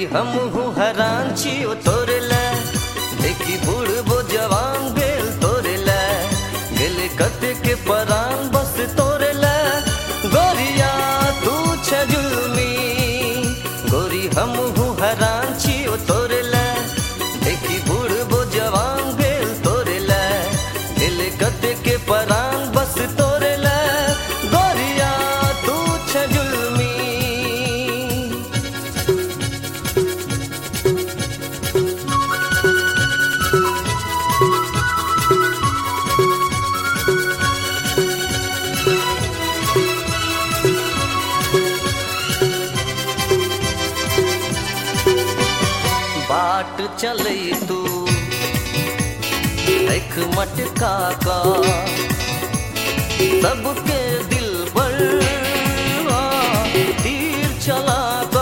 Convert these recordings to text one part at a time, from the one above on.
हम हैरान छियो तोरे ला देखी बूढ़बो जवान भेल तोरे ला गेले कते के परान बस तोरे ला गोरिया तू छ जुल्मी गोरी हम हैरान छियो तोरे ला देखी बूढ़बो जवान भेल तोरे ला गेले कते के परान बस तोरे ला गोरिया तू छ जुल्मी। बाट चले तू एक मटका का सबके दिल पर तीर चला गा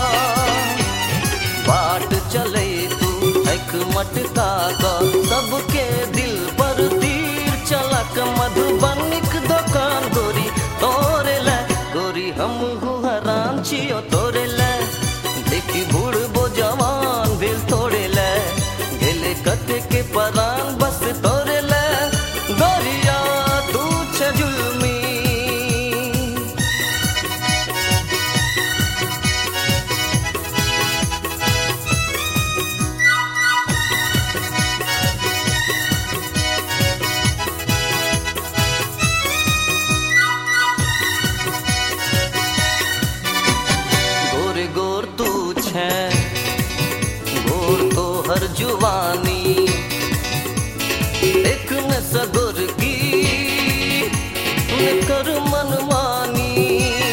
बाट चले तू एक मटका का सबके दिल पर तीर चला का मधुबनिक दुकान गोरी तोरे ला गोरी हम हैरान छियो तोरे ला देखी बूढ़बो जवान भेल तोरे ला गेले कते के परान बस तोरे ला गोरिया तू छ जुल्मी। गोर गोर तू छ गोर तो हर जुवानी एक न सगुर की न कर मनमानी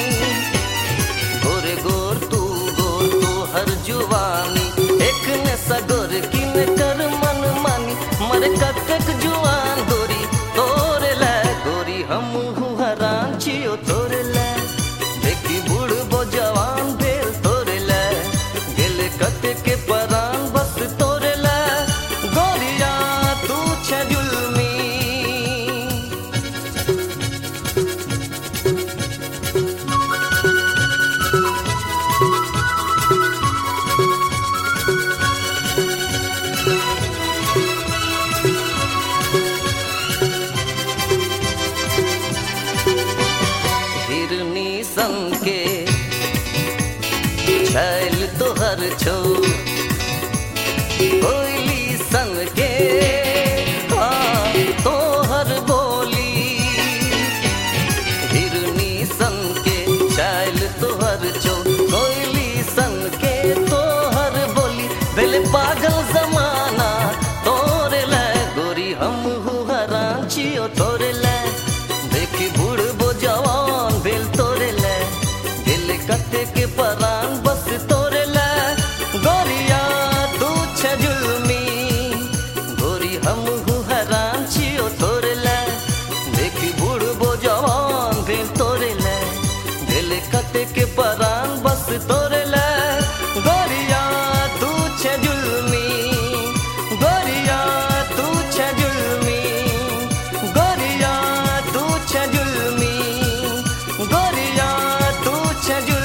गोरे गोर तू हर जुवानी एक न सगुर की न कर मनमानी मर कतक जुवान गोरी तोरे ला गोरी हम हैरान छियो तोरे ला देखी बूढ़बो जवान भेल तोरे ला गेले कते के परान बस तोरे ला गोरिया तू छ जुल्मी। हिरनी सन के छैल तोहर छो कोयली सन के तोहर बोली हिरनी सन के छैल तोहर छो कोयली सन के तोहर बोली भेल पागल जमाना तोरे ला गोरी हम हैरान छियो तोरे ला देखी बूढ़बो जवान भेल तोरे ला गेले कते के परान बस तोरे ला गोरिया तू छ जुल्मी गोरी हम हैरान छियो तोरे ला देखी बूढ़बो जवान भेल तोरे ला गेले कते के परान बस तोरे ला गोरिया तू छ जुल्मी गोरिया तू छ जुल्मी गोरिया तू छ जुल्मी गोरिया तू छ जुल्मी।